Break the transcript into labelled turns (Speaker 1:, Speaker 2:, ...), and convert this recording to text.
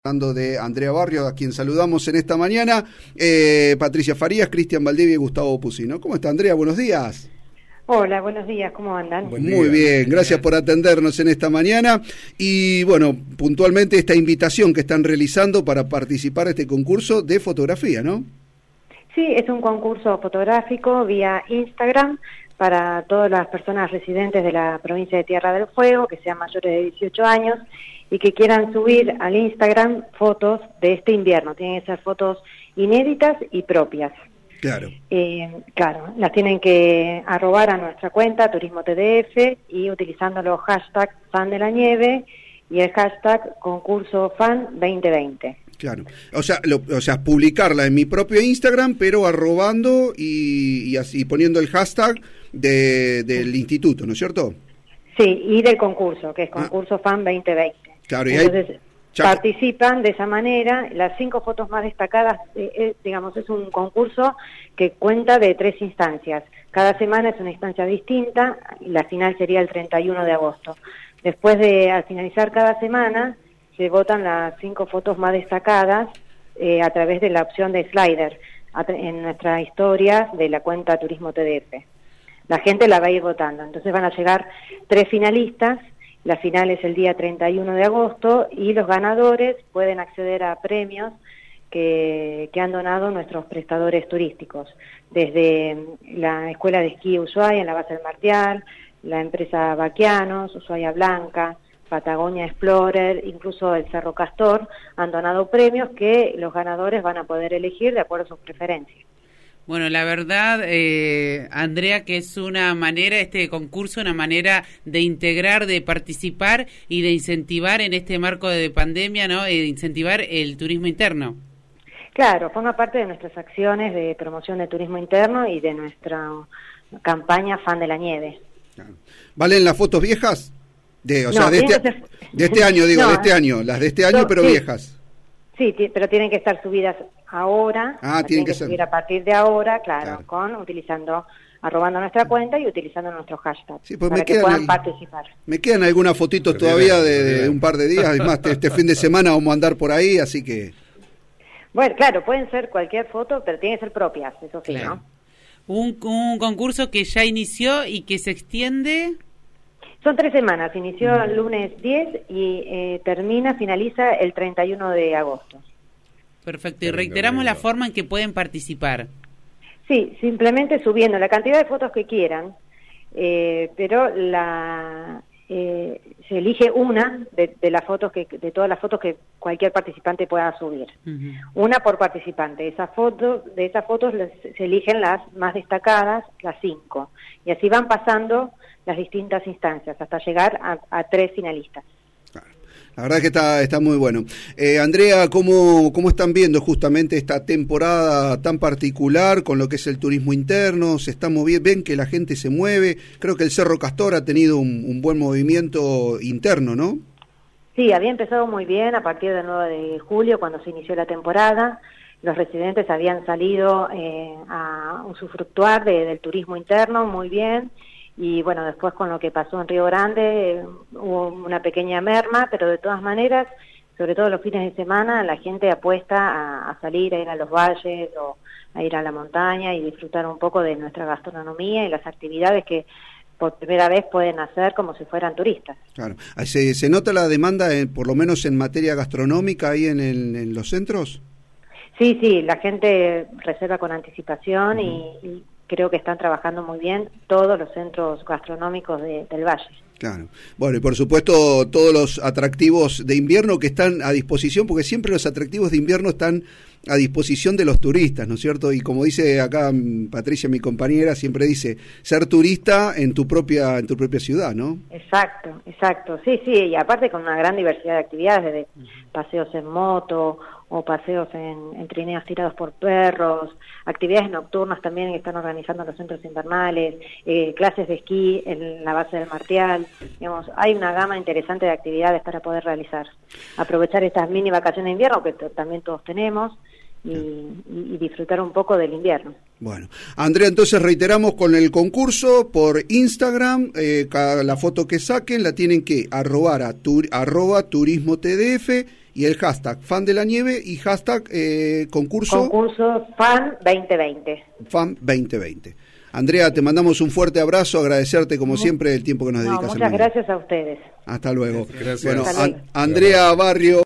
Speaker 1: Hablando de Andrea Barrio, a quien saludamos en esta mañana, Patricia Farías, Cristian Valdivia y Gustavo Pusino. ¿Cómo está, Andrea? Buenos días.
Speaker 2: Hola, buenos días, ¿cómo andan?
Speaker 1: Muy bien, gracias por atendernos en esta mañana. Y bueno, puntualmente esta invitación que están realizando para participar de este concurso de fotografía, ¿no?
Speaker 2: Sí, es un concurso fotográfico vía Instagram para todas las personas residentes de la provincia de Tierra del Fuego, que sean mayores de 18 años y que quieran subir al Instagram fotos de este invierno. Tienen que ser fotos inéditas y propias.
Speaker 1: Claro.
Speaker 2: Claro, las tienen que arrobar a nuestra cuenta Turismo TDF y utilizando los hashtags fan de la nieve y el hashtag concurso fan 2020.
Speaker 1: Claro, o sea, publicarla en mi propio Instagram, pero arrobando y así poniendo el hashtag del instituto, ¿no es cierto? Sí,
Speaker 2: y del concurso, que es concurso fan 2020.
Speaker 1: Claro, y
Speaker 2: entonces participan de esa manera. Las 5 fotos más destacadas, digamos, es un concurso que cuenta de 3 instancias. Cada semana es una instancia distinta, y la final sería el 31 de agosto. Después al finalizar cada semana, se votan las 5 fotos más destacadas a través de la opción de slider en nuestra historia de la cuenta Turismo TDF. La gente la va a ir votando, entonces van a llegar 3 finalistas. La final es el día 31 de agosto y los ganadores pueden acceder a premios que han donado nuestros prestadores turísticos, desde la Escuela de Esquí Ushuaia en la base del Martial, la empresa Baquianos, Ushuaia Blanca, Patagonia Explorer, incluso el Cerro Castor, han donado premios que los ganadores van a poder elegir de acuerdo a sus preferencias.
Speaker 3: Bueno, la verdad, Andrea, que es una manera, este concurso, una manera de integrar, de participar y de incentivar en este marco de pandemia, ¿no? Incentivar el turismo interno.
Speaker 2: Claro, forma parte de nuestras acciones de promoción de turismo interno y de nuestra campaña Fan de la Nieve.
Speaker 1: ¿Valen las fotos viejas? De este año, digo, no, de este año, las de este año, pero sí, viejas.
Speaker 2: Sí, pero tienen que estar subidas ahora, tienen que subir a partir de ahora, claro. arrobando nuestra cuenta y utilizando nuestros hashtags, sí, pues para que puedan participar.
Speaker 1: Me quedan algunas fotitos todavía de un par de días, además este fin de semana vamos a andar por ahí, así que...
Speaker 2: Bueno, claro, pueden ser cualquier foto, pero tienen que ser propias, eso sí, claro. ¿No?
Speaker 3: Un concurso que ya inició y que se extiende...
Speaker 2: Son 3 semanas, inició el lunes 10 y finaliza el 31 de agosto.
Speaker 3: Perfecto, y reiteramos la forma en que pueden participar.
Speaker 2: Sí, simplemente subiendo la cantidad de fotos que quieran, pero se elige una de las fotos de todas las fotos que cualquier participante pueda subir. Una por participante. De esas fotos se eligen las más destacadas, las 5, y así van pasando las distintas instancias hasta llegar a 3 finalistas.
Speaker 1: La verdad que está muy bueno. Andrea, ¿cómo están viendo justamente esta temporada tan particular con lo que es el turismo interno? ¿Se está moviendo? ¿Ven que la gente se mueve? Creo que el Cerro Castor ha tenido un buen movimiento interno, ¿no?
Speaker 2: Sí, había empezado muy bien a partir del 9 de julio, cuando se inició la temporada. Los residentes habían salido a usufructuar del turismo interno muy bien. Y bueno, después con lo que pasó en Río Grande hubo una pequeña merma, pero de todas maneras, sobre todo los fines de semana, la gente apuesta a salir, a ir a los valles o a ir a la montaña y disfrutar un poco de nuestra gastronomía y las actividades que por primera vez pueden hacer como si fueran turistas. Claro.
Speaker 1: ¿Se nota la demanda, por lo menos en materia gastronómica, ahí en los centros?
Speaker 2: Sí, la gente reserva con anticipación y creo que están trabajando muy bien todos los centros gastronómicos del Valle.
Speaker 1: Claro. Bueno, y por supuesto todos los atractivos de invierno que están a disposición, porque siempre los atractivos de invierno están a disposición de los turistas, ¿no es cierto? Y como dice acá Patricia, mi compañera, siempre dice, ser turista en tu propia ciudad, ¿no?
Speaker 2: Exacto. Sí, y aparte con una gran diversidad de actividades, desde paseos en moto o paseos en trineos tirados por perros, actividades nocturnas también que están organizando los centros invernales, clases de esquí en la base del Martial, digamos, hay una gama interesante de actividades para poder realizar. Aprovechar estas mini vacaciones de invierno que también todos tenemos y disfrutar un poco del invierno.
Speaker 1: Bueno, Andrea, entonces reiteramos con el concurso por Instagram, la foto que saquen la tienen que arrobar a @turismo TDF y el hashtag Fan de la Nieve y hashtag concurso
Speaker 2: Fan 2020.
Speaker 1: Fan 2020. Andrea, te mandamos un fuerte abrazo, agradecerte como siempre el tiempo que nos dedicas.
Speaker 2: Muchas gracias a ustedes.
Speaker 1: Hasta luego.
Speaker 4: Gracias.
Speaker 1: Bueno,
Speaker 2: Hasta luego.
Speaker 1: Andrea Barrio.